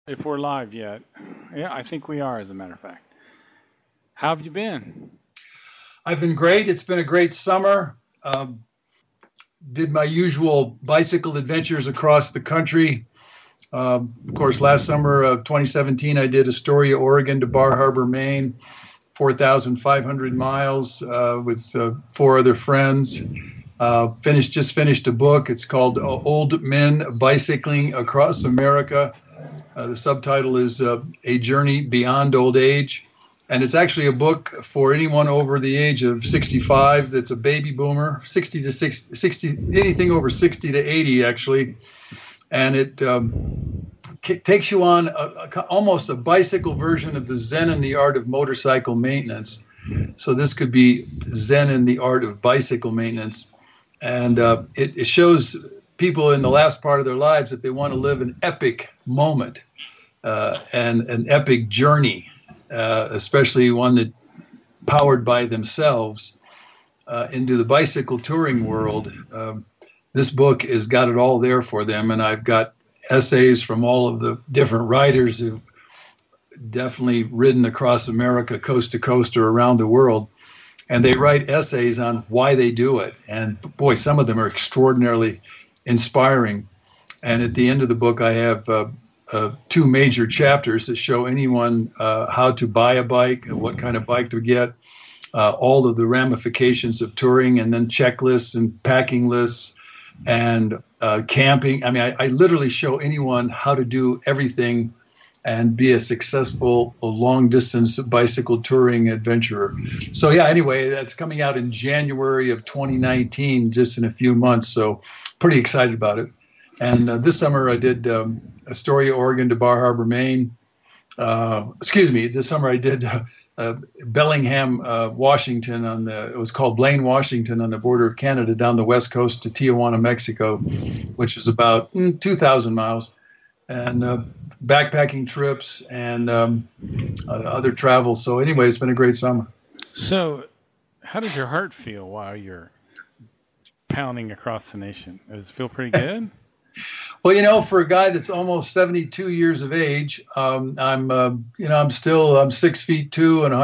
If we're live yet. Yeah, I think we are, as a matter of fact. How have you been? I've been great. It's been a great summer. Did my usual bicycle adventures across the country. Of course, last summer of 2017, I did Astoria, Oregon to Bar Harbor, Maine, 4,500 miles with four other friends. Just finished a book. It's called Old Men Bicycling Across America. The subtitle is A Journey Beyond Old Age. And it's actually a book for anyone over the age of 65 that's a baby boomer, 60 to 60, anything over 60 to 80, actually. And it takes you on almost a bicycle version of the Zen and the Art of Motorcycle Maintenance. So this could be Zen and the Art of Bicycle Maintenance. And it shows people in the last part of their lives that they want to live an epic moment and an epic journey. Especially one that powered by themselves into the bicycle touring world. This book has got it all there for them, and I've got essays from all of the different writers who've definitely ridden across America, coast to coast or around the world, and they write essays on why they do it. And boy, some of them are extraordinarily inspiring. And at the end of the book, I have two major chapters that show anyone how to buy a bike, what kind of bike to get, all of the ramifications of touring, and then checklists and packing lists and camping. I mean, I literally show anyone how to do everything and be a successful long-distance bicycle touring adventurer. So yeah, anyway, that's coming out in January of 2019, just in a few months. So pretty excited about it. And this summer I did Astoria, Oregon to Bar Harbor, Maine. This summer I did Bellingham, Washington it was called Blaine, Washington on the border of Canada down the west coast to Tijuana, Mexico, which is about 2,000 miles. And backpacking trips and other travel. So anyway, it's been a great summer. So how does your heart feel while you're pounding across the nation? Does it feel pretty good? Well, for a guy that's almost 72 years of age, I'm 6'2" and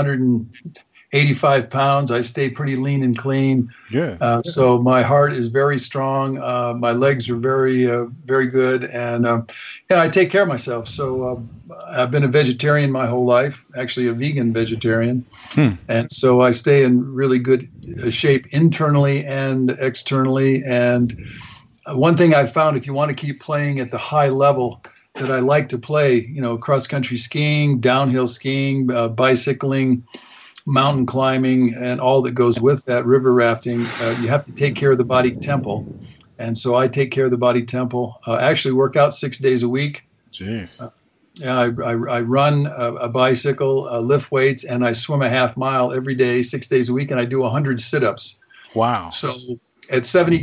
185 pounds. I stay pretty lean and clean. Good. So my heart is very strong. My legs are very, very good. And, I take care of myself. So I've been a vegetarian my whole life, actually a vegan vegetarian. And so I stay in really good shape internally and externally. And one thing I've found, if you want to keep playing at the high level that I like to play, cross-country skiing, downhill skiing, bicycling, mountain climbing, and all that goes with that, river rafting, you have to take care of the body temple. And so I take care of the body temple. I actually work out 6 days a week. Jeez. I run a bicycle, lift weights, and I swim a half mile every day, 6 days a week, and I do 100 sit-ups. Wow. So at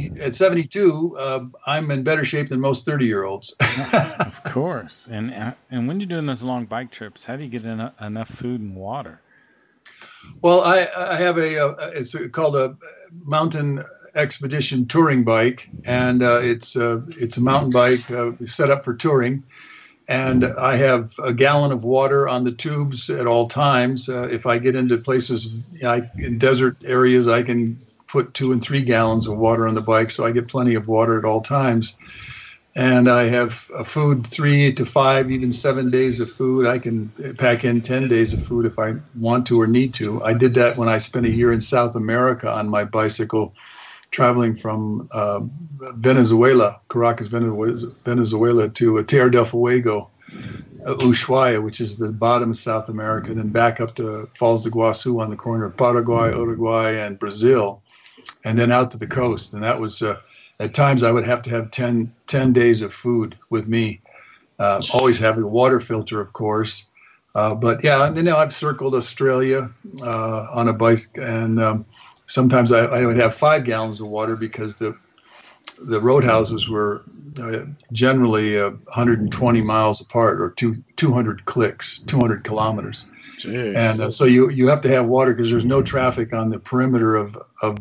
72, I'm in better shape than most 30-year-olds. Of course. And when you're doing those long bike trips, how do you get enough food and water? Well, I have it's called a mountain expedition touring bike, and it's a mountain bike set up for touring. And I have a gallon of water on the tubes at all times. If I get into places in desert areas, I can put 2 and 3 gallons of water on the bike, so I get plenty of water at all times. And I have food 3 to 5, even 7 days of food. I can pack in 10 days of food if I want to or need to. I did that when I spent a year in South America on my bicycle, traveling from Venezuela, Caracas, Venezuela, to Tierra del Fuego, Ushuaia, which is the bottom of South America, then back up to Falls de Iguazu on the corner of Paraguay, Uruguay, and Brazil, and then out to the coast. And that was... at times, I would have to have 10 days of food with me, always having a water filter, of course. But yeah, and then I've circled Australia on a bike, and sometimes I would have 5 gallons of water because the roadhouses were generally 120 miles apart, or 200 kilometers. Jeez. And so you have to have water because there's no traffic on the perimeter of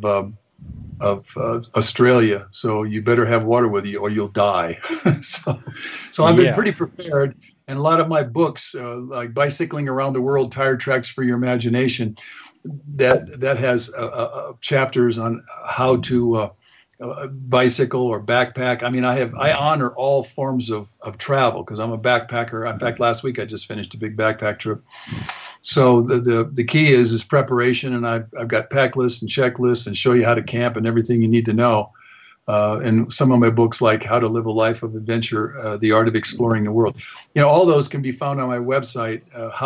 Australia, so you better have water with you or you'll die. So I've been pretty prepared. And a lot of my books, like Bicycling Around the World, Tire Tracks for Your Imagination, that has chapters on how to bicycle or backpack. I mean, I honor all forms of travel because I'm a backpacker. In fact, last week I just finished a big backpack trip. So the key is preparation, and I've got pack lists and checklists and show you how to camp and everything you need to know. And some of my books like How to Live a Life of Adventure, The Art of Exploring the World. All those can be found on my website,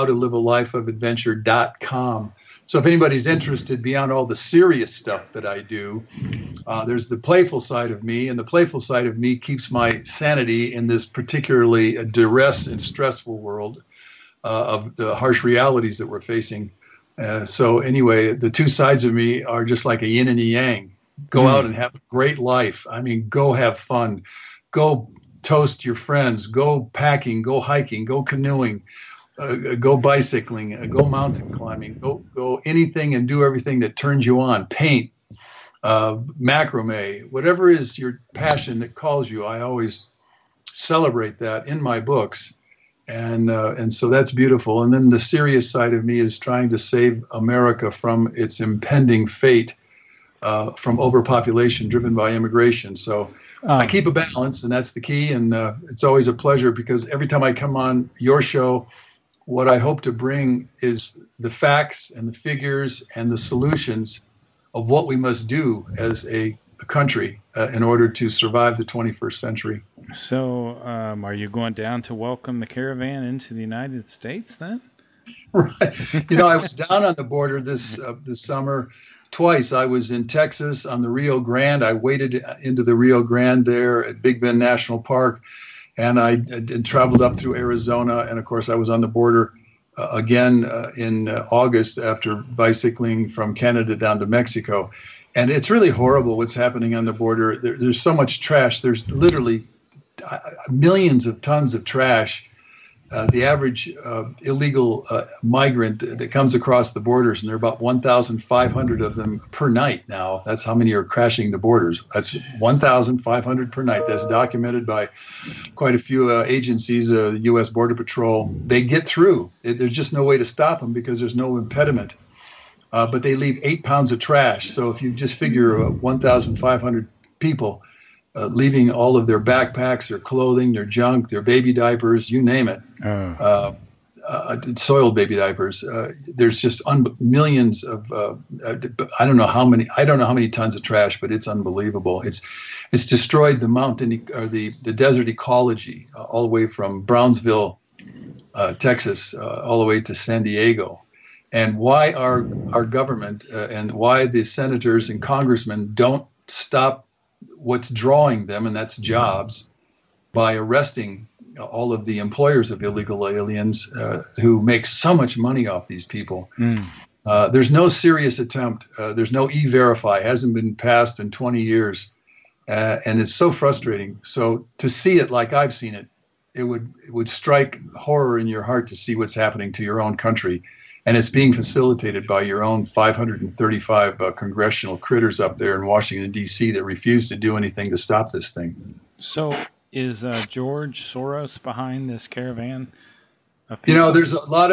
howtolivealifeofadventure.com. So if anybody's interested beyond all the serious stuff that I do, there's the playful side of me, and the playful side of me keeps my sanity in this particularly duress and stressful world of the harsh realities that we're facing. So anyway, the two sides of me are just like a yin and a yang. Go out and have a great life. I mean, go have fun. Go toast your friends. Go packing. Go hiking. Go canoeing. Go bicycling. Go mountain climbing. Go anything and do everything that turns you on. Paint, macrame, whatever is your passion that calls you. I always celebrate that in my books. And so that's beautiful. And then the serious side of me is trying to save America from its impending fate. From overpopulation driven by immigration. So I keep a balance, and that's the key. And it's always a pleasure because every time I come on your show, what I hope to bring is the facts and the figures and the solutions of what we must do as a country in order to survive the 21st century. So are you going down to welcome the caravan into the United States then? Right. I was down on the border this summer. Twice. I was in Texas on the Rio Grande. I waded into the Rio Grande there at Big Bend National Park, and I traveled up through Arizona. And of course, I was on the border again in August after bicycling from Canada down to Mexico. And it's really horrible what's happening on the border. There's so much trash. There's literally millions of tons of trash. The average illegal migrant that comes across the borders, and there are about 1,500 of them per night now. That's how many are crashing the borders. That's 1,500 per night. That's documented by quite a few agencies, the U.S. Border Patrol. They get through. There's just no way to stop them because there's no impediment. But they leave 8 pounds of trash. So if you just figure 1,500 people leaving all of their backpacks, their clothing, their junk, their baby diapers, you name it, soiled baby diapers. There's just millions of I don't know how many tons of trash, but it's unbelievable. It's destroyed the mountain or the desert ecology all the way from Brownsville, Texas, all the way to San Diego. And why our government and why the senators and congressmen don't stop what's drawing them, and that's jobs, by arresting all of the employers of illegal aliens who make so much money off these people. There's no serious attempt. There's no E-Verify. Hasn't been passed in 20 years. And it's so frustrating. So to see it like I've seen it, it would strike horror in your heart to see what's happening to your own country. And it's being facilitated by your own 535 congressional critters up there in Washington, D.C. that refuse to do anything to stop this thing. So is George Soros behind this caravan? There's a lot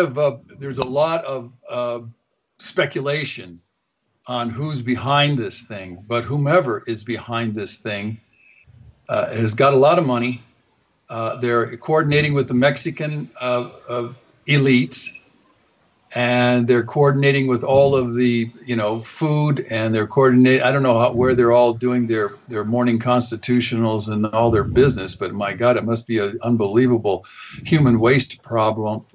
of speculation on who's behind this thing. But whomever is behind this thing has got a lot of money. They're coordinating with the Mexican elites. And they're coordinating with all of the, food, and they're coordinating. I don't know where they're all doing their morning constitutionals and all their business, but my God, it must be an unbelievable human waste problem.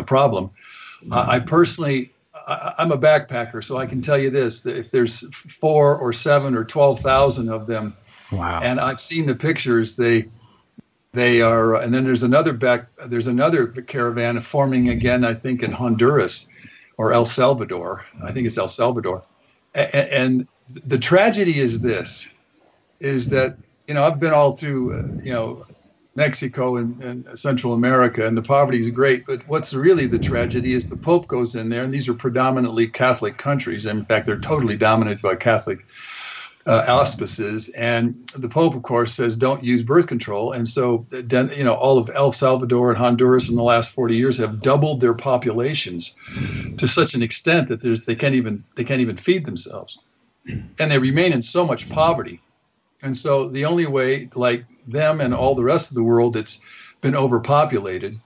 I personally, I'm a backpacker, so I can tell you this: that if there's 4 or 7 or 12,000 of them, wow, and I've seen the pictures, they are, and then there's another caravan forming again, I think in Honduras or El Salvador. I think it's El Salvador. And the tragedy is that, I've been all through, Mexico and Central America, and the poverty is great. But what's really the tragedy is the Pope goes in there, and these are predominantly Catholic countries. In fact, they're totally dominated by Catholic auspices. And the Pope, of course, says don't use birth control. And so, all of El Salvador and Honduras in the last 40 years have doubled their populations to such an extent that they can't even feed themselves, and they remain in so much poverty. And so the only way, like them and all the rest of the world that's been overpopulated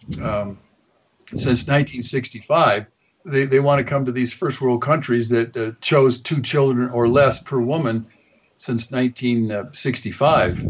since 1965, they want to come to these first world countries that chose 2 children or less per woman since 1965.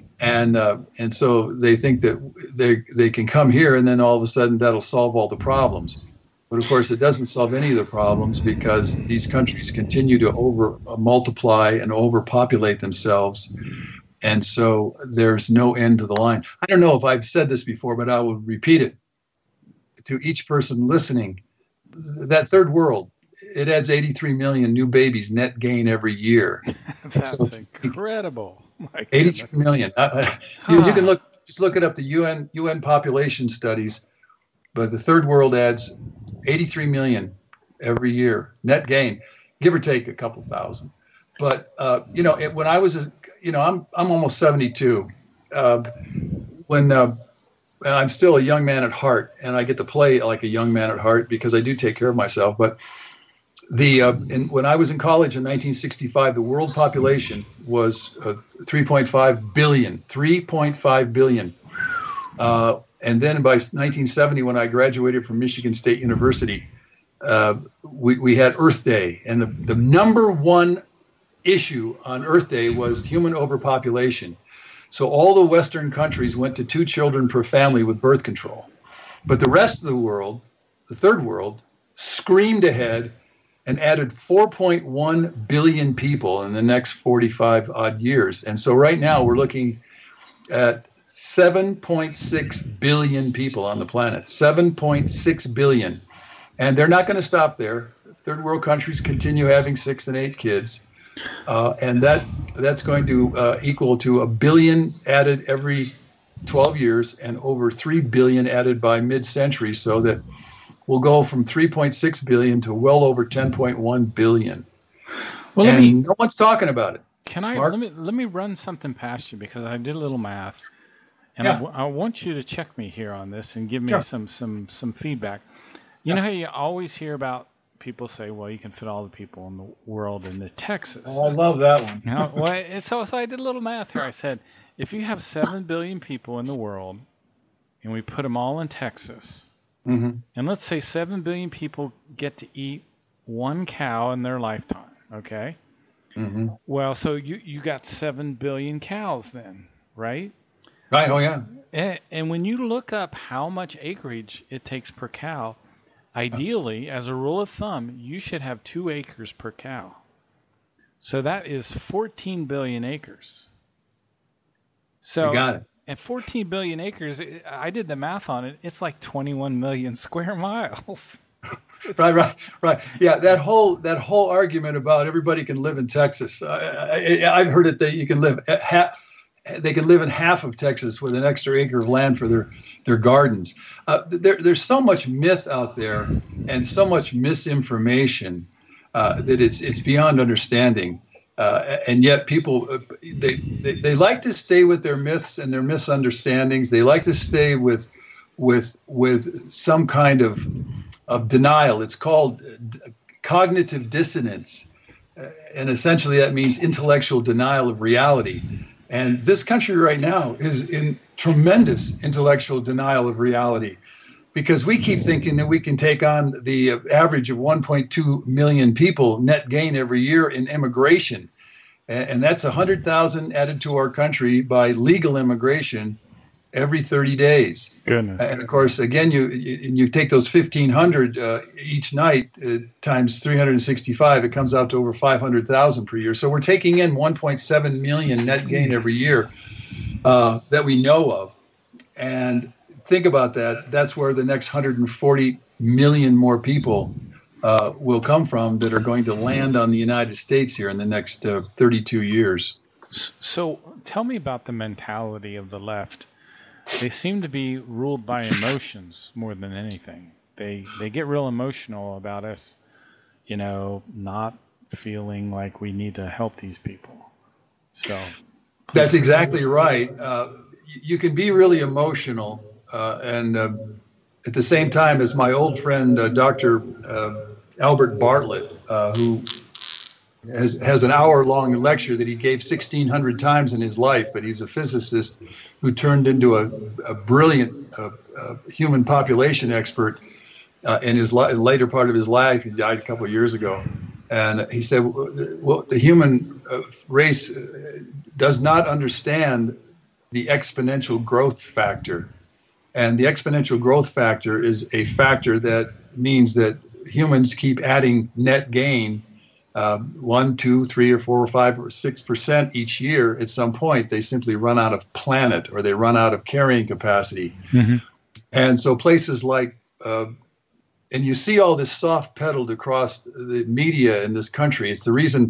And so they think that they can come here and then all of a sudden that'll solve all the problems. But of course, it doesn't solve any of the problems because these countries continue to multiply and overpopulate themselves. And so there's no end to the line. I don't know if I've said this before, but I will repeat it to each person listening. That third world, it adds 83 million new babies net gain every year. That's incredible. 83 million. You can look it up, the UN population studies, but the third world adds 83 million every year net gain, give or take a couple thousand. But when I was, I'm almost 72. When I'm still a young man at heart, and I get to play like a young man at heart because I do take care of myself. But when I was in college in 1965, the world population was 3.5 billion. 3.5 billion. And then by 1970, when I graduated from Michigan State University, we had Earth Day, and the number one issue on Earth Day was human overpopulation. So all the Western countries went to 2 children per family with birth control. But the rest of the world, the third world, screamed ahead and added 4.1 billion people in the next 45 odd years. And so right now we're looking at 7.6 billion people on the planet, 7.6 billion. And they're not going to stop there. Third world countries continue having 6 and 8 kids. And that's going to equal to 1 billion added every 12 years and over 3 billion added by mid-century, so that we'll go from 3.6 billion to well over 10.1 billion. Well, no one's talking about it. Can I let me run something past you, because I did a little math, and I want you to check me here on this and give me some feedback. You know how you always hear about people say, well, you can fit all the people in the world into Texas. Oh, I love that one. So I did a little math here. I said, if you have 7 billion people in the world and we put them all in Texas, and let's say 7 billion people get to eat 1 cow in their lifetime, okay? Well, so you got 7 billion cows then, right? Right, oh yeah. And when you look up how much acreage it takes per cow, ideally, as a rule of thumb, you should have 2 acres per cow. So that is 14 billion acres. So you got it. At 14 billion acres, I did the math on it. It's like 21 million square miles. Right. Yeah, that whole argument about everybody can live in Texas. I've heard it that you can live they can live in half of Texas with an extra acre of land for their gardens. There's so much myth out there and so much misinformation that it's beyond understanding. And yet people, they like to stay with their myths and their misunderstandings. They like to stay with some kind of denial. It's called cognitive dissonance. And essentially that means intellectual denial of reality. And this country right now is in tremendous intellectual denial of reality, because we keep thinking that we can take on the average of 1.2 million people net gain every year in immigration. And that's 100,000 added to our country by legal immigration every 30 days. Goodness. And of course, again, you take those 1,500 each night times 365, it comes out to over 500,000 per year. So we're taking in 1.7 million net gain every year that we know of. And think about that. That's where the next 140 million more people will come from that are going to land on the United States here in the next 32 years. So tell me about the mentality of the left. They seem to be ruled by emotions more than anything. They get real emotional about us, not feeling like we need to help these people. So that's exactly right. You can be really emotional, and at the same time, as my old friend Dr. Albert Bartlett, who has an hour-long lecture that he gave 1,600 times in his life, but he's a physicist who turned into a brilliant human population expert in his later part of his life. He died a couple of years ago. And he said, well, the human race does not understand the exponential growth factor. And the exponential growth factor is a factor that means that humans keep adding net gain 1, 2, 3, or 4, or 5, or 6% each year. At some point, they simply run out of planet, or they run out of carrying capacity. Mm-hmm. And so places like, and you see all this soft pedaled across the media in this country. It's the reason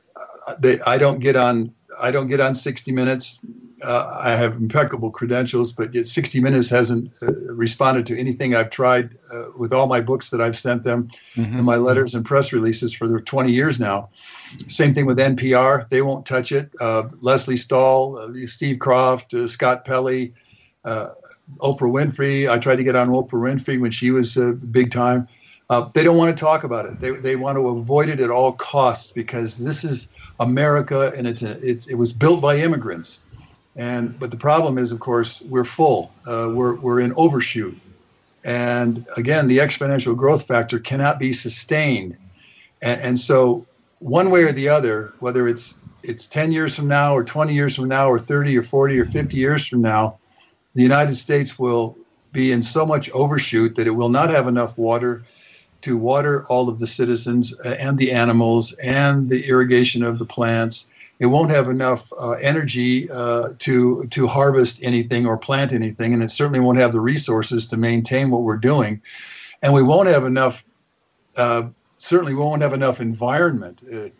I don't get on 60 Minutes. I have impeccable credentials, but yet 60 Minutes hasn't responded to anything I've tried with all my books that I've sent them, mm-hmm. and my letters and press releases for 20 years now. Same thing with NPR. They won't touch it. Leslie Stahl, Steve Kroft, Scott Pelley, Oprah Winfrey. I tried to get on Oprah Winfrey when she was big time. They don't want to talk about it. They want to avoid it at all costs, because this is America, and it was built by immigrants. But the problem is, of course, we're full. We're in overshoot. And again, the exponential growth factor cannot be sustained. And so one way or the other, whether it's 10 years from now, or 20 years from now, or 30 or 40 or 50 years from now, the United States will be in so much overshoot that it will not have enough water to water all of the citizens and the animals and the irrigation of the plants. It won't have enough energy to harvest anything or plant anything, and it certainly won't have the resources to maintain what we're doing. And we won't have enough, certainly won't have enough environment.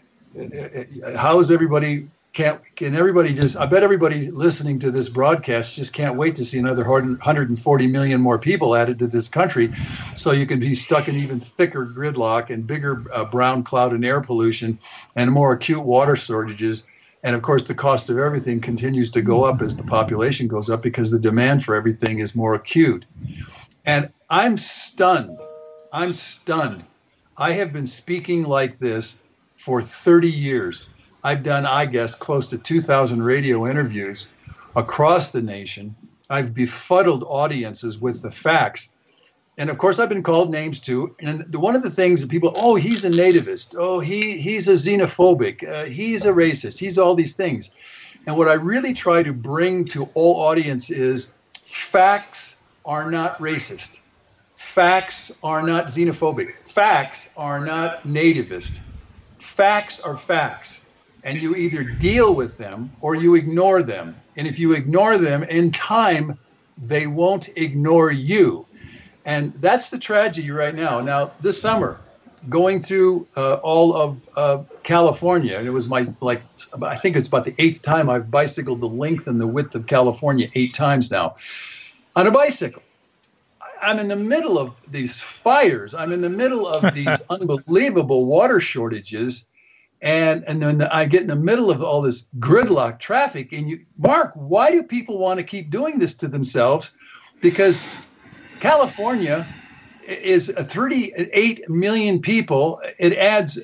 How is everybody, can everybody just, I bet everybody listening to this broadcast just can't wait to see another 140 million more people added to this country, so you can be stuck in even thicker gridlock and bigger brown cloud and air pollution and more acute water shortages. And of course, the cost of everything continues to go up as the population goes up, because the demand for everything is more acute. And I'm stunned. I have been speaking like this for 30 years. I've done, I guess, close to 2,000 radio interviews across the nation. I've befuddled audiences with the facts. And of course, I've been called names too. And one of the things that people, oh, he's a nativist. Oh, he's a xenophobic. He's a racist. He's all these things. And what I really try to bring to all audience is facts are not racist. Facts are not xenophobic. Facts are not nativist. Facts are facts. And you either deal with them or you ignore them. And if you ignore them, in time, they won't ignore you. And that's the tragedy right now. Now, this summer, going through all of California, and it was I think it's about the 8th time I've bicycled the length and the width of California 8 times now on a bicycle. I'm in the middle of these fires. I'm in the middle of these unbelievable water shortages. And then I get in the middle of all this gridlock traffic. And Mark, why do people want to keep doing this to themselves? Because California is 38 million people. It adds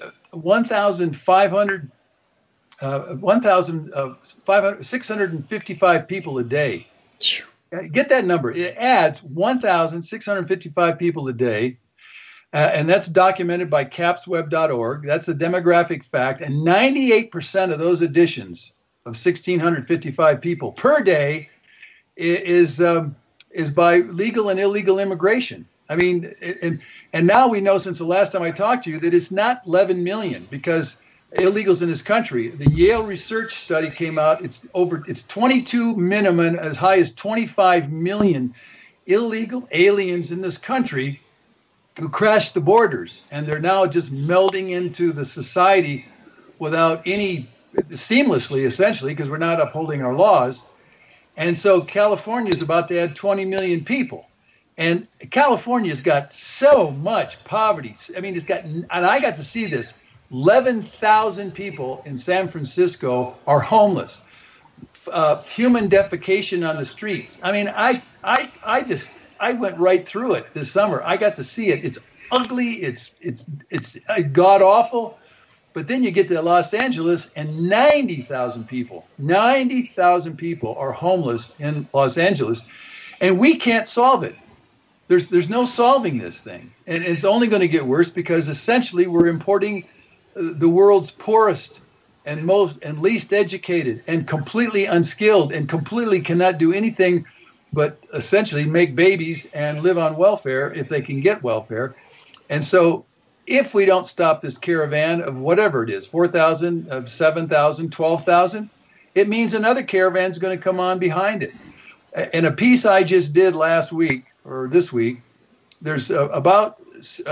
655 people a day. Get that number. It adds 1,655 people a day. And that's documented by capsweb.org. That's the demographic fact. And 98% of those additions of 1,655 people per day is by legal and illegal immigration. I mean, and now we know, since the last time I talked to you, that it's not 11 million, because illegals in this country. The Yale research study came out. It's 22 minimum, as high as 25 million illegal aliens in this country who crashed the borders, and they're now just melding into the society without seamlessly, essentially, because we're not upholding our laws. And so California is about to add 20 million people. And California's got so much poverty. I mean, and I got to see this, 11,000 people in San Francisco are homeless. Human defecation on the streets. I mean, I went right through it this summer. I got to see it. It's ugly. It's god awful. But then you get to Los Angeles, and 90,000 people are homeless in Los Angeles, and we can't solve it. There's no solving this thing, and it's only going to get worse because essentially we're importing the world's poorest and most and least educated and completely unskilled and completely cannot do anything but essentially make babies and live on welfare if they can get welfare. And so if we don't stop this caravan of whatever it is, 4,000, of 7,000, 12,000, it means another caravan is going to come on behind it. In a piece I just did last week or this week, there's about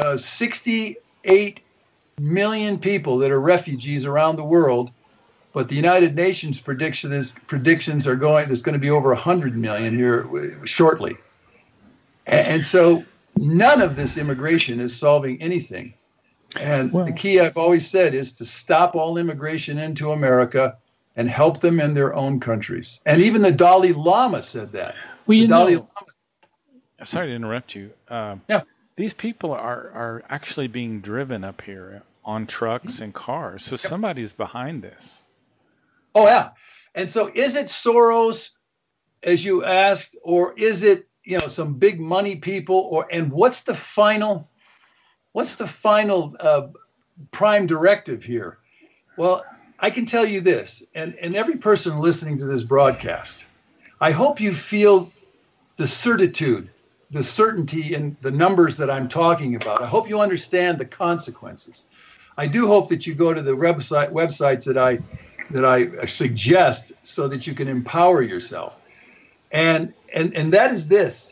68 million people that are refugees around the world, but the United Nations predictions are going, there's going to be over 100 million here shortly. And so none of this immigration is solving anything. And the key I've always said is to stop all immigration into America and help them in their own countries. And even the Dalai Lama said that. Well, sorry to interrupt you. Yeah. These people are actually being driven up here on trucks and cars. So somebody's behind this. Oh, yeah. And so is it Soros, as you asked, or is it, some big money people, and what's the final prime directive here? Well, I can tell you this, and every person listening to this broadcast, I hope you feel the certitude, the certainty in the numbers that I'm talking about. I hope you understand the consequences. I do hope that you go to the websites that I suggest so that you can empower yourself. And that is this.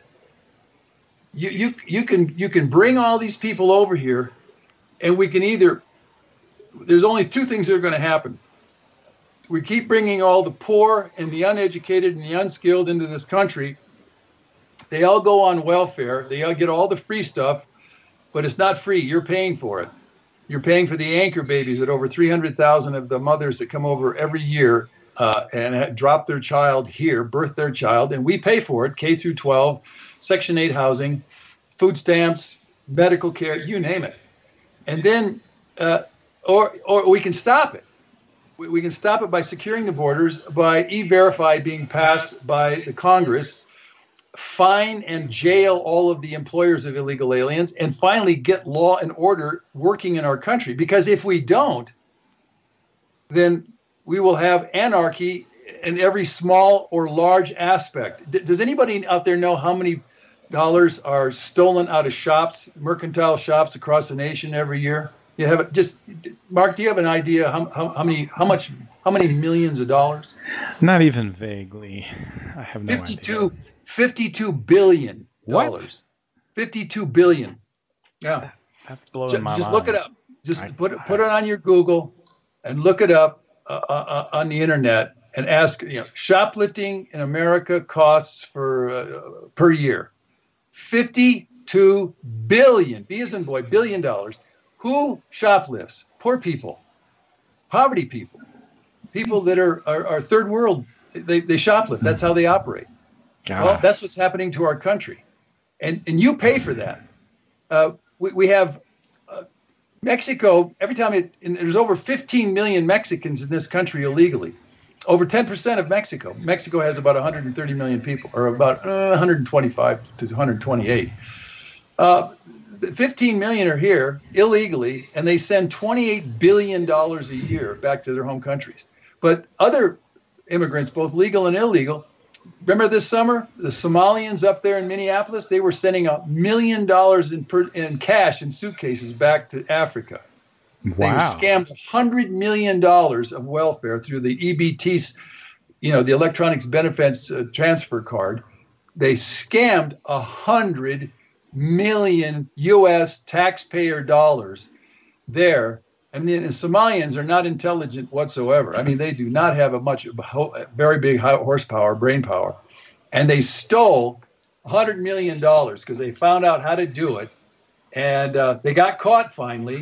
You can bring all these people over here, and we can there's only two things that are going to happen. We keep bringing all the poor and the uneducated and the unskilled into this country. They all go on welfare. They all get all the free stuff, but it's not free. You're paying for it. You're paying for the anchor babies that over 300,000 of the mothers that come over every year and drop their child here, birth their child, and we pay for it, K through 12, Section 8 housing, food stamps, medical care, you name it. And then, or we can stop it. We can stop it by securing the borders, by E-Verify being passed by the Congress, fine and jail all of the employers of illegal aliens, and finally get law and order working in our country. Because if we don't, then we will have anarchy in every small or large aspect. Does anybody out there know how many dollars are stolen out of shops, mercantile shops across the nation every year? You have Mark, do you have an idea how many millions of dollars? Not even vaguely. I have no idea. $52 billion. What? $52 billion. Yeah. That's blowing my mind. Just look it up. Just put it on your Google and look it up on the internet and ask, shoplifting in America costs for per year $52 billion. B as in boy, $1 billion. Who shoplifts? Poor people, poverty people, people that are third world. They shoplift. That's how they operate. Gosh. Well, that's what's happening to our country, and you pay for that. We have Mexico. Every time there's over 15 million Mexicans in this country illegally. Over 10% of Mexico. Mexico has about 130 million people, or about 125 to 128. 15 million are here illegally, and they send $28 billion a year back to their home countries. But other immigrants, both legal and illegal, remember this summer, the Somalians up there in Minneapolis, they were sending $1 million in cash in suitcases back to Africa. Wow. They scammed $100 million of welfare through the EBT, the Electronics Benefits Transfer Card. They scammed $100 million U.S. taxpayer dollars there. I mean, the Somalians are not intelligent whatsoever. I mean, they do not have very big horsepower, brain power. And they stole $100 million because they found out how to do it. And they got caught finally.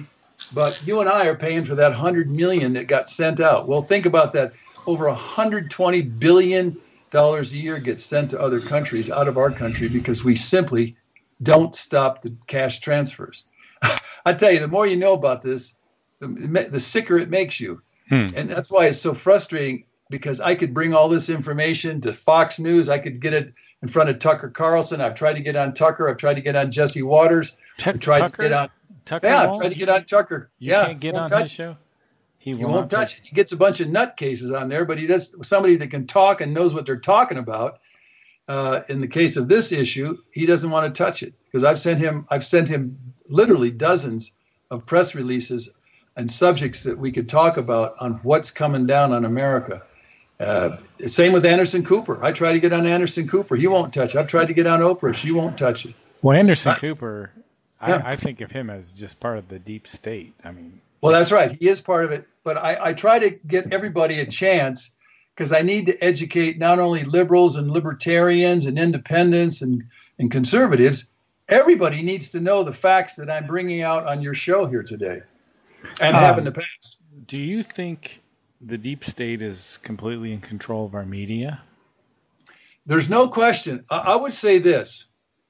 But you and I are paying for that 100 million that got sent out. Well, think about that. Over $120 billion a year gets sent to other countries out of our country because we simply don't stop the cash transfers. I tell you, the more you know about this, the sicker it makes you. And that's why it's so frustrating, because I could bring all this information to Fox News. I could get it in front of Tucker Carlson. I've tried to get on Tucker. I've tried to get on Jesse Waters. I've tried to get on Tucker. I've tried to get on Tucker. You can't get on his show? He won't touch it. He gets a bunch of nutcases on there, but he does somebody that can talk and knows what they're talking about. In the case of this issue, he doesn't want to touch it, because I've sent him literally dozens of press releases and subjects that we could talk about on what's coming down on America. Same with Anderson Cooper. I try to get on Anderson Cooper. He won't touch it. I've tried to get on Oprah. She won't touch it. Well, Anderson Cooper, I think of him as just part of the deep state. I mean, well, that's right. He is part of it. But I try to get everybody a chance, because I need to educate not only liberals and libertarians and independents and conservatives. Everybody needs to know the facts that I'm bringing out on your show here today and have in the past. Do you think the deep state is completely in control of our media? There's no question. I would say this.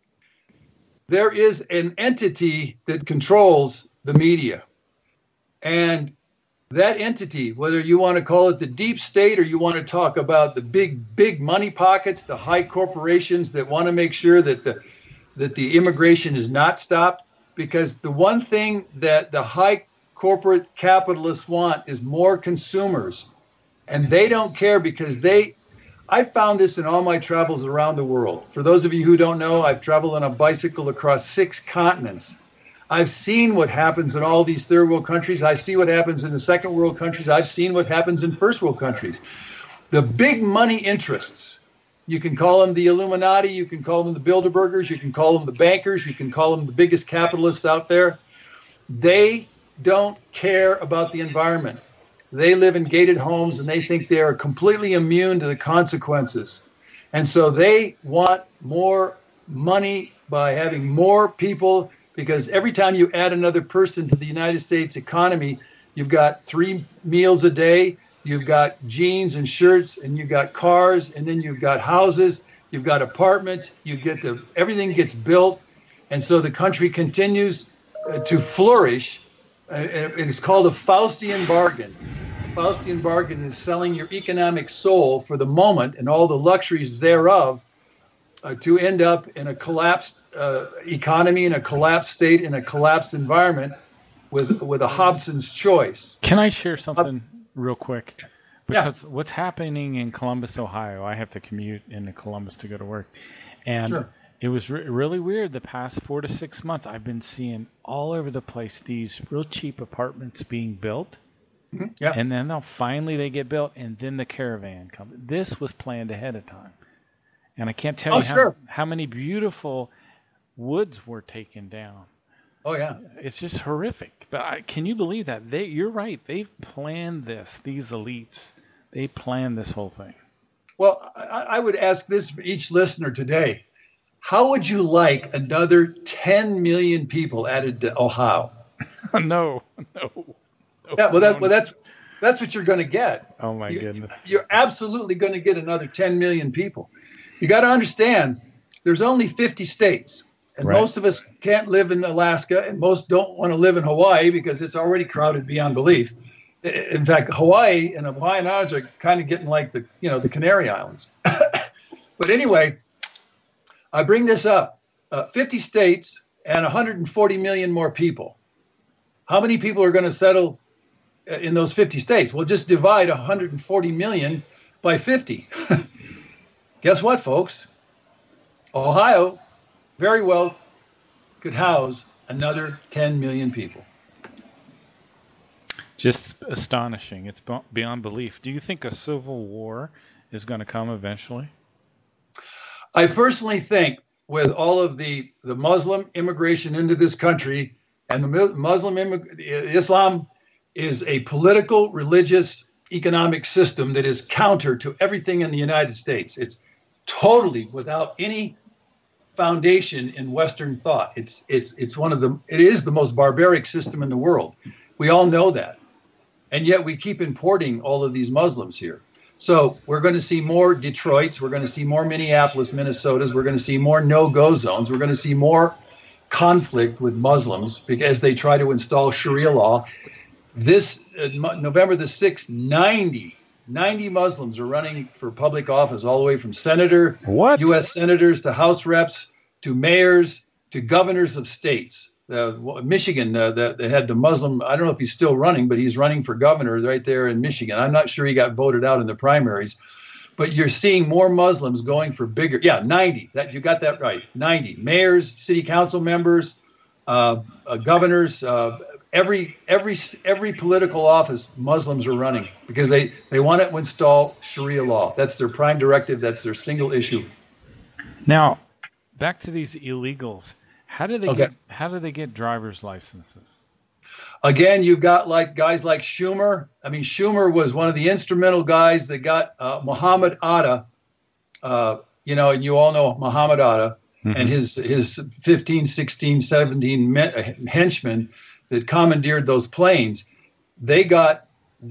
There is an entity that controls the media. And that entity, whether you want to call it the deep state or you want to talk about the big money pockets, the high corporations that want to make sure that the immigration is not stopped, because the one thing that the high corporate capitalists want is more consumers. And they don't care, because I found this in all my travels around the world. For those of you who don't know, I've traveled on a bicycle across 6 continents. I've seen what happens in all these third world countries. I see what happens in the second world countries. I've seen what happens in first world countries. The big money interests, you can call them the Illuminati, you can call them the Bilderbergers, you can call them the bankers, you can call them the biggest capitalists out there. They don't care about the environment. They live in gated homes and they think they are completely immune to the consequences. And so they want more money by having more people, because every time you add another person to the United States economy, you've got 3 meals a day, you've got jeans and shirts, and you've got cars, and then you've got houses, you've got apartments, everything gets built. And so the country continues to flourish. It is called a Faustian bargain. The Faustian bargain is selling your economic soul for the moment and all the luxuries thereof, to end up in a collapsed economy, in a collapsed state, in a collapsed environment with a Hobson's choice. Can I share something real quick? Because what's happening in Columbus, Ohio, I have to commute into Columbus to go to work. And it was really weird. The past 4 to 6 months, I've been seeing all over the place these real cheap apartments being built. Mm-hmm. Yeah. And then finally they get built, and then the caravan comes. This was planned ahead of time. And I can't tell you how many beautiful woods were taken down. Oh, yeah. It's just horrific. But can you believe that? You're right. They've planned this. These elites, they planned this whole thing. Well, I would ask this for each listener today. How would you like another 10 million people added to Ohio? No. Yeah, that's what you're going to get. Oh, my goodness. You're absolutely going to get another 10 million people. You got to understand, there's only 50 states, and most of us can't live in Alaska, and most don't want to live in Hawaii because it's already crowded beyond belief. In fact, Hawaii and Hawaiian Islands are kind of getting like the Canary Islands. But anyway, I bring this up: 50 states and 140 million more people. How many people are going to settle in those 50 states? Well, just divide 140 million by 50. Guess what, folks? Ohio very well could house another 10 million people. Just astonishing. It's beyond belief. Do you think a civil war is going to come eventually? I personally think with all of the Muslim immigration into this country, and the Islam is a political, religious, economic system that is counter to everything in the United States. It's totally without any foundation in Western thought. It is the most barbaric system in the world. We all know that. And yet we keep importing all of these Muslims here. So we're going to see more Detroits. We're going to see more Minneapolis, Minnesotas. We're going to see more no-go zones. We're going to see more conflict with Muslims as they try to install Sharia law. This November the 6th, 90 Muslims are running for public office, all the way from senator, U.S. senators to House reps to mayors to governors of states. Michigan, they had the Muslim, I don't know if he's still running, but he's running for governor right there in Michigan. I'm not sure he got voted out in the primaries, but you're seeing more Muslims going for bigger. Yeah, 90. You got that right. 90 mayors, city council members, governors, every political office Muslims are running because they want to install Sharia law. That's their prime directive. That's their single issue. Now, back to these illegals. How do they get driver's licenses? Again, you've got guys like Schumer. I mean, Schumer was one of the instrumental guys that got Muhammad Atta. And you all know Muhammad Atta and his 15, 16, 17 henchmen that commandeered those planes. They got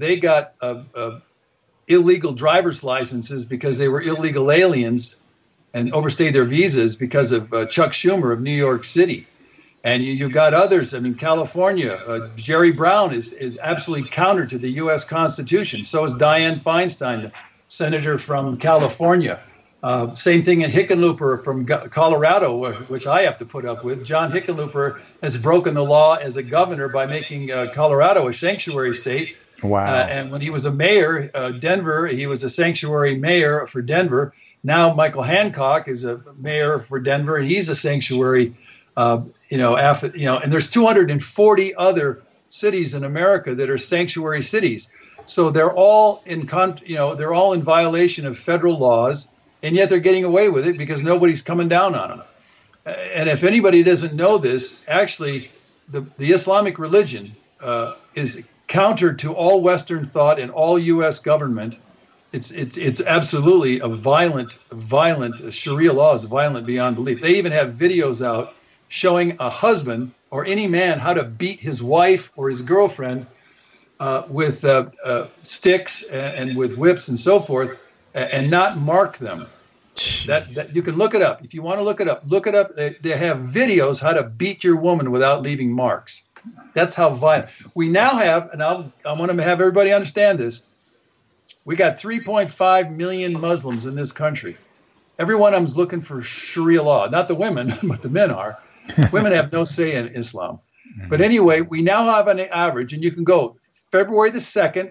illegal driver's licenses because they were illegal aliens and overstayed their visas because of Chuck Schumer of New York City. And you've got others. I mean, California, Jerry Brown is absolutely counter to the U.S. Constitution. So is Dianne Feinstein, the senator from California. Same thing in Hickenlooper from Colorado, which I have to put up with. John Hickenlooper has broken the law as a governor by making Colorado a sanctuary state. Wow. And when he was a mayor, Denver, he was a sanctuary mayor for Denver. Now Michael Hancock is a mayor for Denver, and he's a sanctuary, and there's 240 other cities in America that are sanctuary cities. So they're all in violation of federal laws, and yet they're getting away with it because nobody's coming down on them. And if anybody doesn't know this, actually, the Islamic religion is counter to all Western thought and all U.S. government. It's absolutely a violent Sharia law is violent beyond belief. They even have videos out showing a husband or any man how to beat his wife or his girlfriend with sticks and with whips and so forth, and not mark them. That you can look it up if you want to look it up. Look it up. They have videos how to beat your woman without leaving marks. That's how violent. We now have, and I want to have everybody understand this. We got 3.5 million Muslims in this country. Every one of them's looking for Sharia law. Not the women, but the men are. Women have no say in Islam. But anyway, we now have an average, and you can go February the 2nd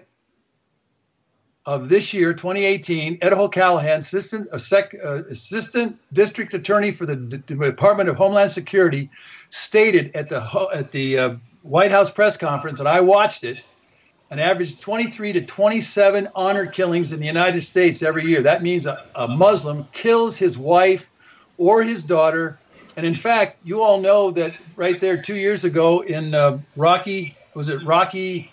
of this year, 2018, Ed O'Callahan, assistant district attorney for the Department of Homeland Security, stated at the White House press conference, and I watched it, an average 23 to 27 honor killings in the United States every year. That means a Muslim kills his wife or his daughter. And in fact, you all know that right there 2 years ago in Rocky Point,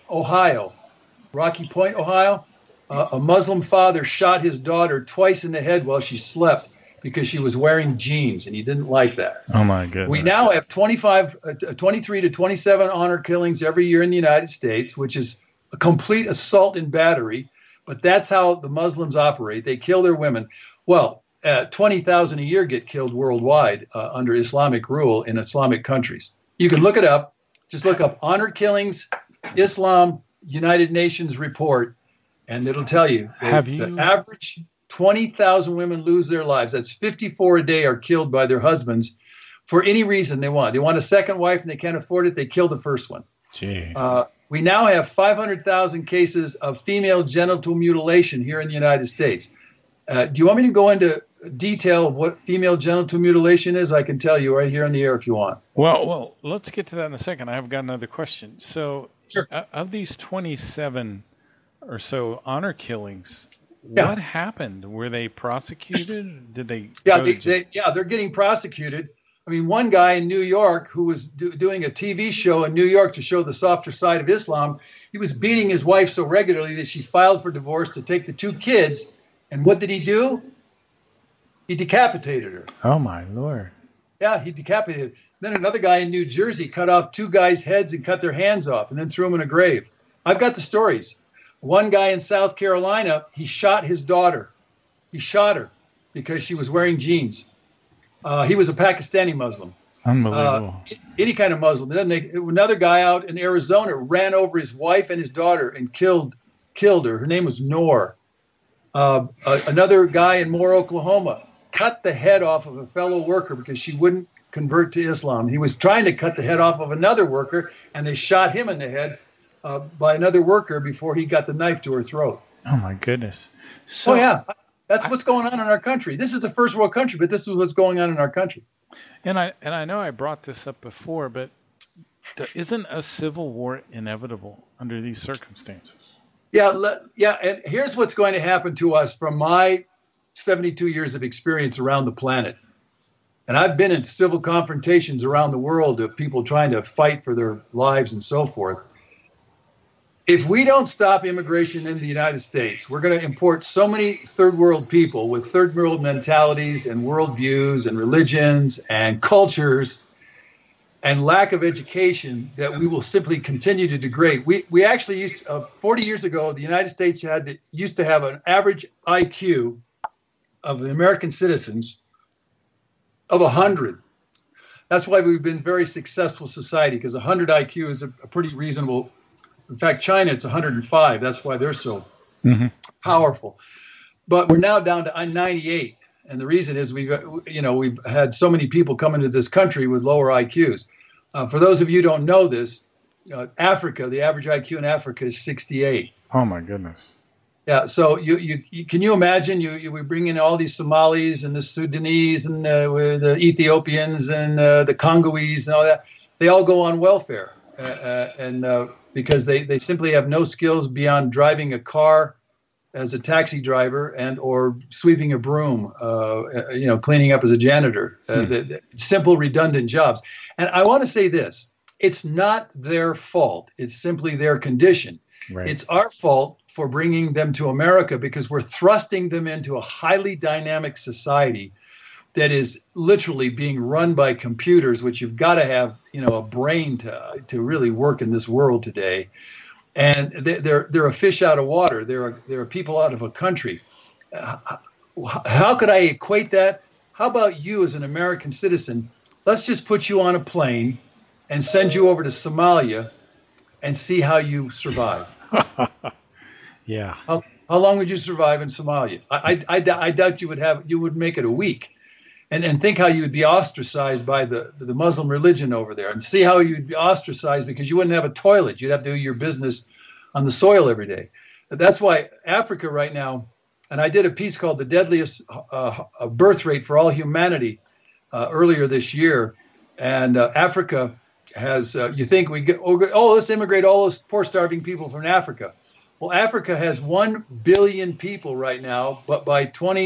Ohio? A Muslim father shot his daughter twice in the head while she slept because she was wearing jeans, and he didn't like that. Oh, my goodness. We now have 23 to 27 honor killings every year in the United States, which is a complete assault and battery. But that's how the Muslims operate. They kill their women. Well, 20,000 a year get killed worldwide under Islamic rule in Islamic countries. You can look it up. Just look up honor killings, Islam, United Nations report, and it'll tell you the average 20,000 women lose their lives. That's 54 a day are killed by their husbands for any reason they want. They want a second wife and they can't afford it. They kill the first one. Jeez. We now have 500,000 cases of female genital mutilation here in the United States. Do you want me to go into detail of what female genital mutilation is? I can tell you right here on the air if you want. Well, let's get to that in a second. I have got another question. So, sure. Of these 27 or so honor killings, what happened? Were they prosecuted? Did they? Yeah, they're getting prosecuted. I mean, one guy in New York who was doing a TV show in New York to show the softer side of Islam, he was beating his wife so regularly that she filed for divorce to take the 2 kids. And what did he do? He decapitated her. Oh, my Lord. Yeah, he decapitated. Then another guy in New Jersey cut off 2 guys' heads and cut their hands off and then threw them in a grave. I've got the stories. One guy in South Carolina, he shot his daughter. He shot her because she was wearing jeans. He was a Pakistani Muslim. Unbelievable. Any kind of Muslim. And then another guy out in Arizona ran over his wife and his daughter and killed her. Her name was Noor. Another guy in Moore, Oklahoma, cut the head off of a fellow worker because she wouldn't convert to Islam. He was trying to cut the head off of another worker, and they shot him in the head by another worker before he got the knife to her throat. Oh, my goodness. So, that's what's going on in our country. This is a first world country, but this is what's going on in our country. And I know I brought this up before, but isn't a civil war inevitable under these circumstances? Yeah, and here's what's going to happen to us from my 72 years of experience around the planet. And I've been in civil confrontations around the world of people trying to fight for their lives and so forth. If we don't stop immigration in the United States, we're going to import so many third world people with third world mentalities and worldviews and religions and cultures and lack of education that we will simply continue to degrade. We actually used 40 years ago, the United States used to have an average IQ of the American citizens of 100. That's why we've been a very successful society, because 100 IQ is a pretty reasonable. In fact, China, it's 105. That's why they're so powerful. But we're now down to 98. And the reason is we've had so many people come into this country with lower IQs. For those of you who don't know this, Africa, the average IQ in Africa is 68. Oh, my goodness. Yeah. So you can you imagine we bring in all these Somalis and the Sudanese and the Ethiopians and the Congolese and all that. They all go on welfare because they simply have no skills beyond driving a car as a taxi driver and or sweeping a broom, cleaning up as a janitor, the simple, redundant jobs. And I want to say this, it's not their fault. It's simply their condition. Right. It's our fault for bringing them to America because we're thrusting them into a highly dynamic society that is literally being run by computers, which you've got to have, a brain to really work in this world today. And they're a fish out of water. They're people out of a country. How could I equate that? How about you as an American citizen? Let's just put you on a plane and send you over to Somalia and see how you survive. Yeah. How long would you survive in Somalia? I doubt you would make it a week. And think how you would be ostracized by the Muslim religion over there, and see how you'd be ostracized because you wouldn't have a toilet. You'd have to do your business on the soil every day. That's why Africa right now, and I did a piece called The Deadliest Birth Rate for All Humanity earlier this year. And Africa has, you think we get, let's immigrate all those poor starving people from Africa. Well, Africa has 1 billion people right now, but by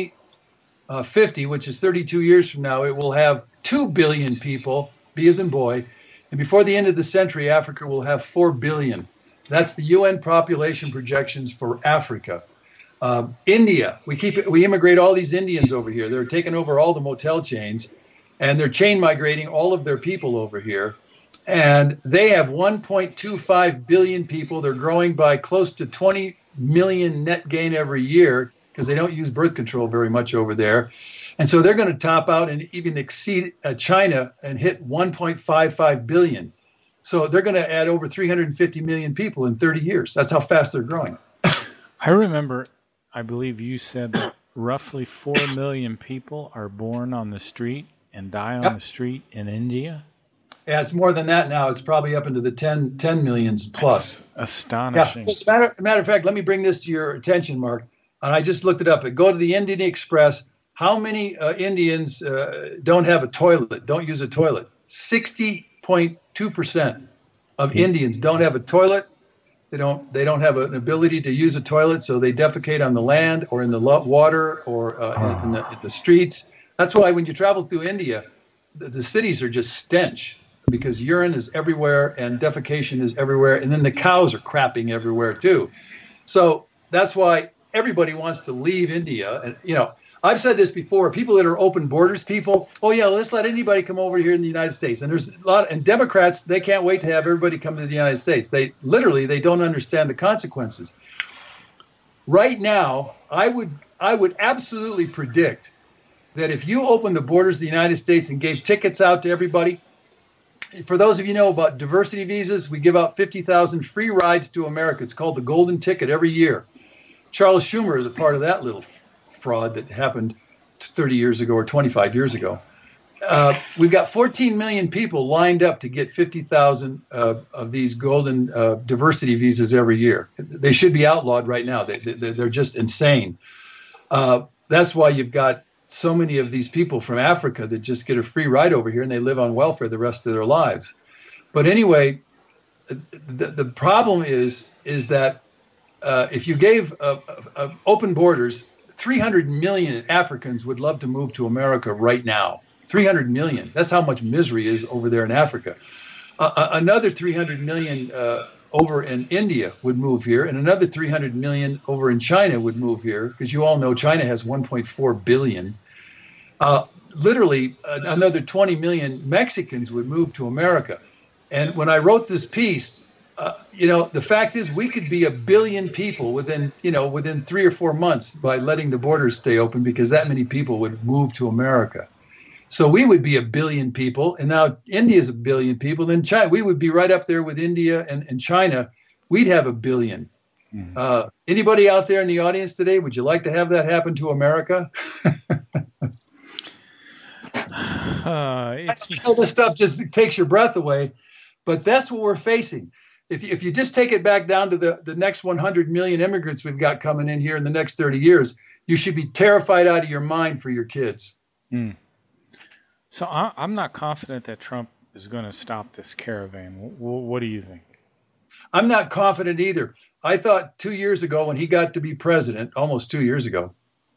2050, which is 32 years from now, it will have 2 billion people, B as in boy. And before the end of the century, Africa will have 4 billion. That's the UN population projections for Africa. India, we immigrate all these Indians over here. They're taking over all the motel chains, and they're chain migrating all of their people over here. And they have 1.25 billion people. They're growing by close to 20 million net gain every year because they don't use birth control very much over there. And so they're going to top out and even exceed China and hit 1.55 billion. So they're going to add over 350 million people in 30 years. That's how fast they're growing. I remember, I believe you said that roughly 4 million people are born on the street and die on the street in India. Yeah, it's more than that now. It's probably up into the 10 millions plus. That's astonishing. Yeah. As a matter of fact, let me bring this to your attention, Mark. And I just looked it up. Go to the Indian Express. How many Indians don't have a toilet, don't use a toilet? 60.2% of Indians don't have a toilet. They don't have an ability to use a toilet, so they defecate on the land or in the water or in the streets. That's why when you travel through India, the cities are just stench because urine is everywhere and defecation is everywhere. And then the cows are crapping everywhere too. So that's why everybody wants to leave India. And, I've said this before. People that are open borders people, oh yeah, let's let anybody come over here in the United States. And there's a lot. And Democrats, they can't wait to have everybody come to the United States. They don't understand the consequences. Right now, I would absolutely predict that if you open the borders of the United States and gave tickets out to everybody, for those of you who know about diversity visas, we give out 50,000 free rides to America. It's called the Golden Ticket every year. Charles Schumer is a part of that little fraud that happened 30 years ago or 25 years ago. We've got 14 million people lined up to get 50,000 of these golden diversity visas every year. They should be outlawed right now. They're just insane. That's why you've got so many of these people from Africa that just get a free ride over here and they live on welfare the rest of their lives. But anyway, the problem is that if you gave open borders, 300 million Africans would love to move to America right now. 300 million. That's how much misery is over there in Africa. Another 300 million over in India would move here, and another 300 million over in China would move here, because you all know China has 1.4 billion. Literally, another 20 million Mexicans would move to America. And when I wrote this piece, the fact is we could be 1 billion people within 3 or 4 months by letting the borders stay open, because that many people would move to America. So we would be 1 billion people, and now India's 1 billion people. Then China, we would be right up there with India and China. We'd have 1 billion. Mm-hmm. Anybody out there in the audience today, would you like to have that happen to America? All this stuff just takes your breath away, but that's what we're facing. If you just take it back down to the next 100 million immigrants we've got coming in here in the next 30 years, you should be terrified out of your mind for your kids. Mm. So I'm not confident that Trump is going to stop this caravan. What do you think? I'm not confident either. I thought 2 years ago when he got to be president, almost 2 years ago,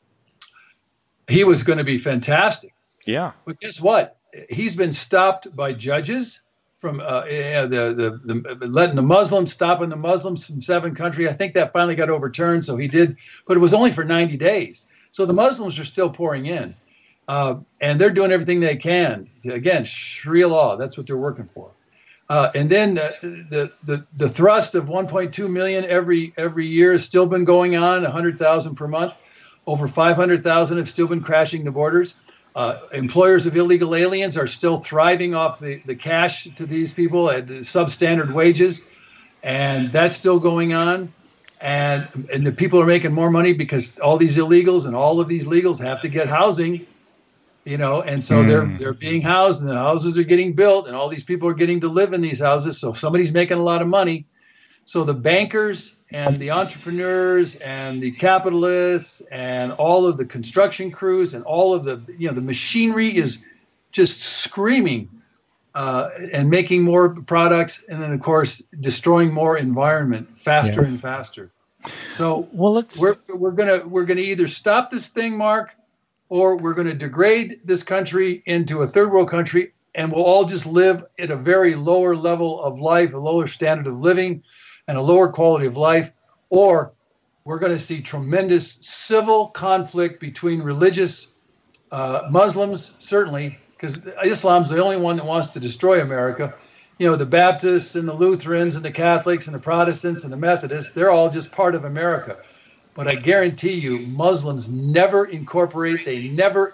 he was going to be fantastic. Yeah. But guess what? He's been stopped by judges from letting the Muslims, stopping the Muslims from 7 countries. I think that finally got overturned, so he did. But it was only for 90 days. So the Muslims are still pouring in. And they're doing everything they can. Again, Sharia law, that's what they're working for. And then the thrust of 1.2 million every year has still been going on, 100,000 per month. Over 500,000 have still been crashing the borders. Employers of illegal aliens are still thriving off the cash to these people at substandard wages. And that's still going on. And the people are making more money because all these illegals and all of these legals have to get housing. And so they're being housed, and the houses are getting built, and all these people are getting to live in these houses. So somebody's making a lot of money. So the bankers and the entrepreneurs and the capitalists and all of the construction crews and all of the machinery is just screaming and making more products, and then of course destroying more environment faster and faster. So we're gonna either stop this thing, Mark, or we're going to degrade this country into a third world country, and we'll all just live at a very lower level of life, a lower standard of living, and a lower quality of life. Or we're going to see tremendous civil conflict between religious Muslims, certainly, because Islam's the only one that wants to destroy America. The Baptists and the Lutherans and the Catholics and the Protestants and the Methodists, they're all just part of America. But I guarantee you, Muslims never incorporate. They never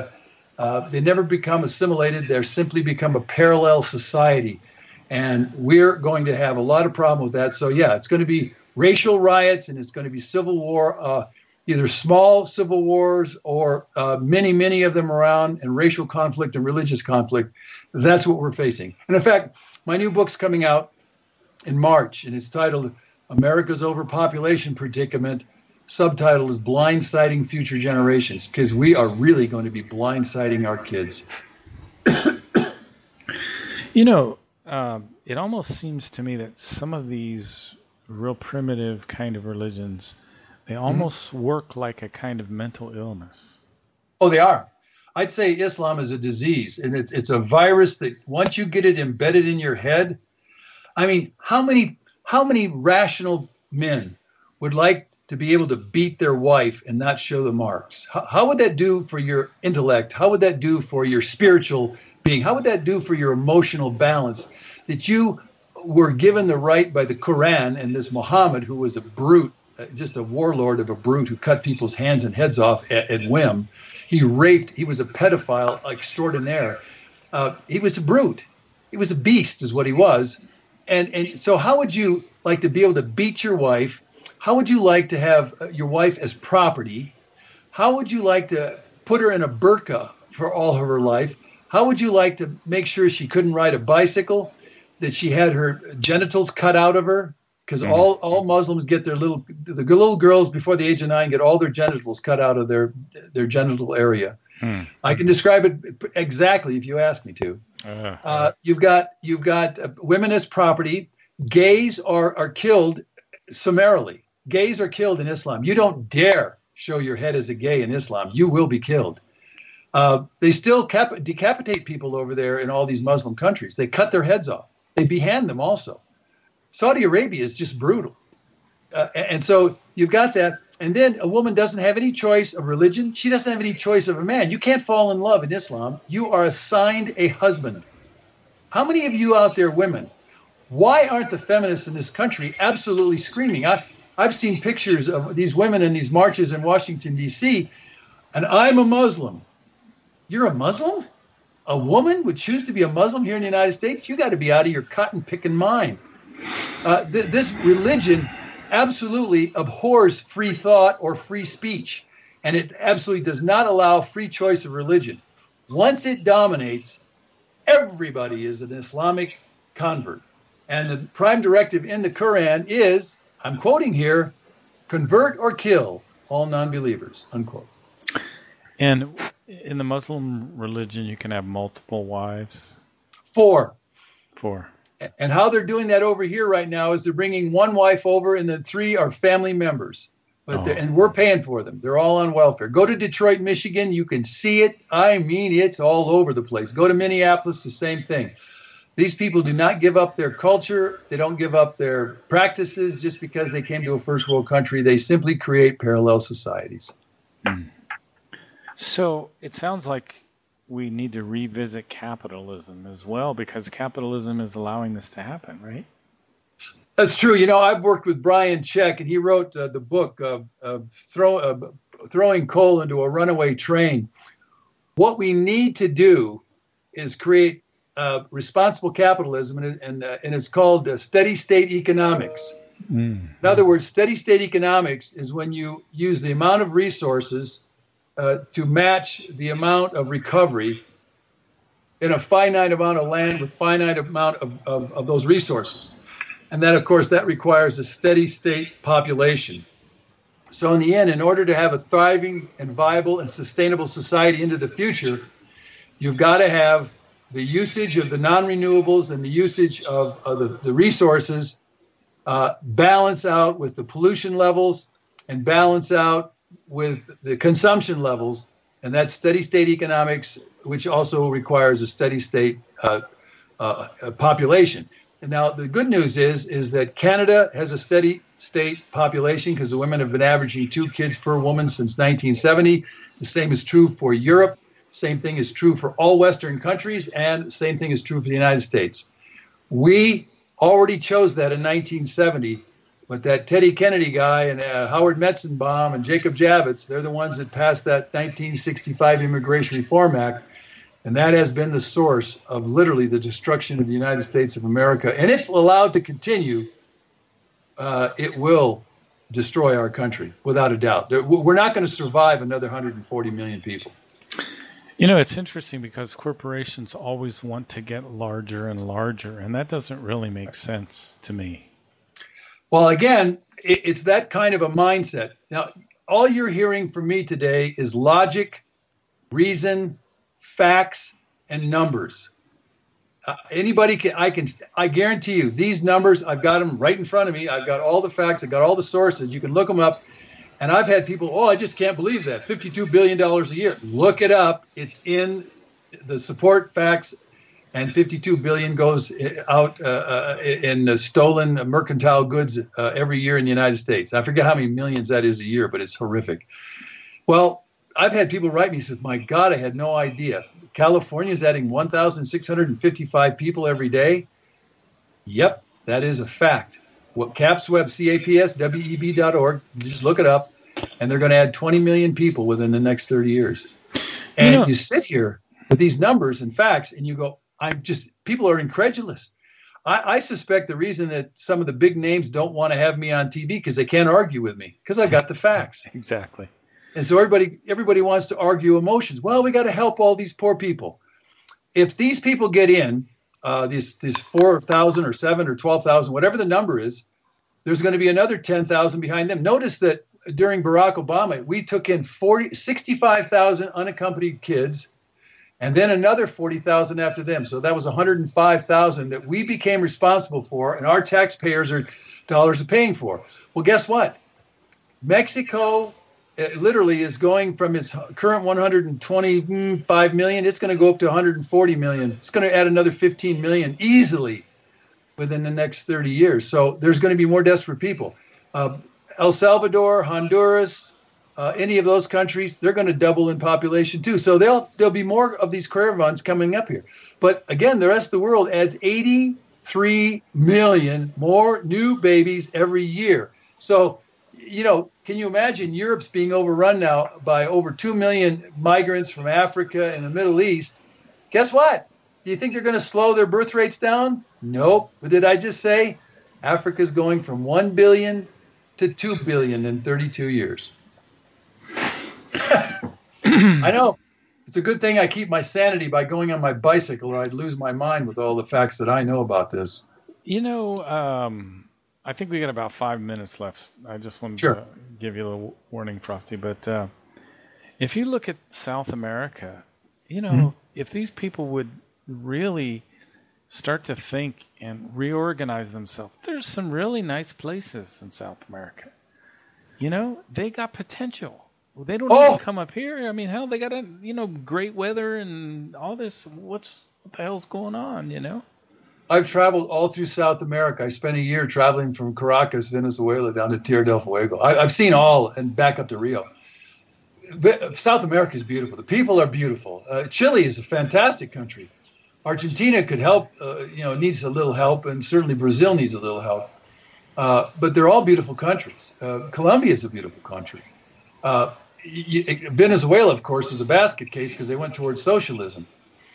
become assimilated. They simply become a parallel society, and we're going to have a lot of problem with that. So yeah, it's going to be racial riots, and it's going to be civil war, either small civil wars or many of them around, and racial conflict and religious conflict. That's what we're facing. And in fact, my new book's coming out in March, and it's titled "America's Overpopulation Predicament." Subtitle is Blindsiding Future Generations, because we are really going to be blindsiding our kids. It almost seems to me that some of these real primitive kind of religions, they almost work like a kind of mental illness. Oh, they are. I'd say Islam is a disease, and it's a virus that once you get it embedded in your head, I mean, how many rational men would like to be able to beat their wife and not show the marks? How would that do for your intellect? How would that do for your spiritual being? How would that do for your emotional balance? That you were given the right by the Quran and this Muhammad, who was a brute, just a warlord of a brute who cut people's hands and heads off at whim. He raped, he was a pedophile extraordinaire. He was a brute. He was a beast is what he was. And so how would you like to be able to beat your wife? How would you like to have your wife as property? How would you like to put her in a burqa for all of her life? How would you like to make sure she couldn't ride a bicycle, that she had her genitals cut out of her? Because all Muslims get the little girls before the age of 9 get all their genitals cut out of their genital area. I can describe it exactly if you ask me to. You've got women as property. Gays are killed summarily. Gays are killed in Islam. You don't dare show your head as a gay in Islam. You will be killed. They still decapitate people over there in all these Muslim countries. They cut their heads off. They behead them also. Saudi Arabia is just brutal. And so you've got that. And then a woman doesn't have any choice of religion. She doesn't have any choice of a man. You can't fall in love in Islam. You are assigned a husband. How many of you out there, women, why aren't the feminists in this country absolutely screaming? I've seen pictures of these women in these marches in Washington, D.C., and I'm a Muslim. You're a Muslim? A woman would choose to be a Muslim here in the United States? You got to be out of your cotton-picking mind. This religion absolutely abhors free thought or free speech, and it absolutely does not allow free choice of religion. Once it dominates, everybody is an Islamic convert. And the prime directive in the Quran is, I'm quoting here, convert or kill all non-believers, unquote. And in the Muslim religion, you can have multiple wives? Four. And how they're doing that over here right now is they're bringing one wife over and the 3 are family members. And we're paying for them. They're all on welfare. Go to Detroit, Michigan. You can see it. I mean, it's all over the place. Go to Minneapolis, the same thing. These people do not give up their culture. They don't give up their practices just because they came to a first world country. They simply create parallel societies. So it sounds like we need to revisit capitalism as well, because capitalism is allowing this to happen, right? That's true. You know, I've worked with Brian Check, and he wrote the book Throwing Coal into a Runaway Train. What we need to do is create responsible capitalism, and it's called steady state economics. In other words, steady state economics is when you use the amount of resources to match the amount of recovery in a finite amount of land with finite amount of those resources. And that, of course, that requires a steady state population. So in the end, in order to have a thriving and viable and sustainable society into the future, you've got to have the usage of the non-renewables and the usage of the resources balance out with the pollution levels and balance out with the consumption levels. And that's steady state economics, which also requires a steady state population. And now the good news is that Canada has a steady state population because the women have been averaging 2 kids per woman since 1970. The same is true for Europe. Same thing is true for all Western countries, and the same thing is true for the United States. We already chose that in 1970, but that Teddy Kennedy guy and Howard Metzenbaum and Jacob Javits, they're the ones that passed that 1965 Immigration Reform Act, and that has been the source of literally the destruction of the United States of America. And if allowed to continue, it will destroy our country, without a doubt. We're not going to survive another 140 million people. You know, it's interesting because corporations always want to get larger and larger, and that doesn't really make sense to me. Well, again, it's that kind of a mindset. Now, all you're hearing from me today is logic, reason, facts, and numbers. Anybody can, I guarantee you, these numbers, I've got them right in front of me. I've got all the facts. I've got all the sources. You can look them up. And I've had people, I just can't believe that. $52 billion a year. Look it up. It's in the support facts and 52 billion goes out in stolen mercantile goods every year in the United States. I forget how many millions that is a year, but it's horrific. Well, I've had people write me and say, my God, I had no idea. California is adding 1,655 people every day. Yep, that is a fact. What CAPSWEB, CAPSWEB.org, just look it up, and they're going to add 20 million people within the next 30 years. And you sit here with these numbers and facts, and you go, people are incredulous. I suspect the reason that some of the big names don't want to have me on TV because they can't argue with me because I've got the facts. Exactly. And so everybody wants to argue emotions. Well, we got to help all these poor people. If these people get in, these 4,000 or 7 or 12,000, whatever the number is, there's going to be another 10,000 behind them. Notice that during Barack Obama, we took in 65,000 unaccompanied kids, and then another 40,000 after them. So that was 105,000 that we became responsible for, and our taxpayers dollars are paying for. Well, guess what? Mexico literally is going from its current 125 million. It's going to go up to 140 million. It's going to add another 15 million easily within the next 30 years. So there's going to be more desperate people. El Salvador, Honduras, any of those countries, they're going to double in population too. So there'll be more of these caravans coming up here. But again, the rest of the world adds 83 million more new babies every year. So, can you imagine Europe's being overrun now by over 2 million migrants from Africa and the Middle East? Guess what? Do you think they're going to slow their birth rates down? Nope. What did I just say? Africa's going from 1 billion to 2 billion in 32 years. I know. It's a good thing I keep my sanity by going on my bicycle, or I'd lose my mind with all the facts that I know about this. I think we got about 5 minutes left. I just wanted to give you a little warning, Frosty. But if you look at South America, if these people would really start to think and reorganize themselves, there's some really nice places in South America. They got potential. They don't need to come up here. I mean, hell, they got great weather and all this. What the hell's going on, I've traveled all through South America. I spent a year traveling from Caracas, Venezuela, down to Tierra del Fuego. I've seen all and back up to Rio. South America is beautiful. The people are beautiful. Chile is a fantastic country. Argentina could help, needs a little help, and certainly Brazil needs a little help. But they're all beautiful countries. Colombia is a beautiful country. Venezuela, of course, is a basket case because they went towards socialism.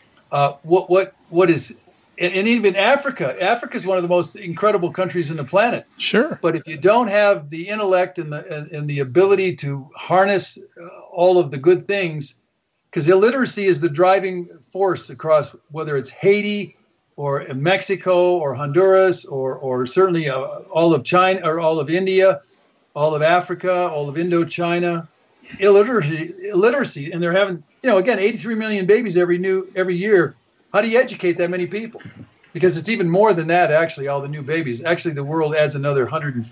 What is... And even Africa is one of the most incredible countries on the planet. Sure. But if you don't have the intellect and the ability to harness all of the good things, because illiteracy is the driving force across whether it's Haiti or Mexico or Honduras or certainly all of China or all of India, all of Africa, all of Indochina, illiteracy, and they're having 83 million babies every year. How do you educate that many people? Because it's even more than that, actually, all the new babies. Actually, the world adds another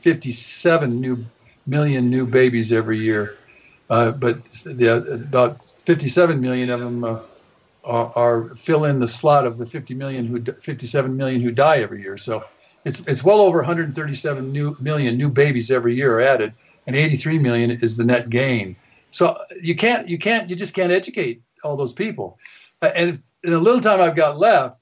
157 million new babies every year. But about 57 million of them are fill in the slot of the 57 million who die every year. So it's well over 137 million new babies every year are added, and 83 million is the net gain. So you just can't educate all those people. And in the little time I've got left,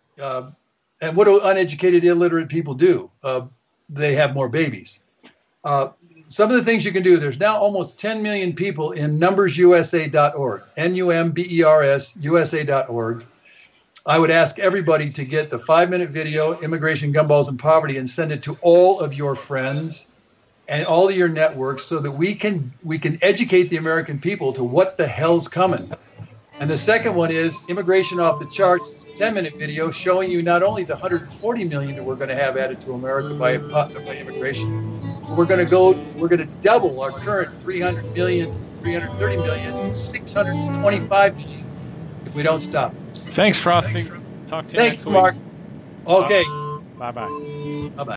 and what do uneducated, illiterate people do? They have more babies. Some of the things you can do, there's now almost 10 million people in numbersusa.org, NUMBERS, USA.org. I would ask everybody to get the 5-minute video, Immigration, Gumballs, and Poverty, and send it to all of your friends and all of your networks so that we can educate the American people to what the hell's coming. And the second one is Immigration Off the Charts. It's a 10-minute video showing you not only the 140 million that we're going to have added to America by immigration, but we're going to double our current 300 million, 330 million, 625 million if we don't stop. Thanks, Frosty. Talk to you next week. Thanks, Mark. Okay. Bye-bye. Bye-bye.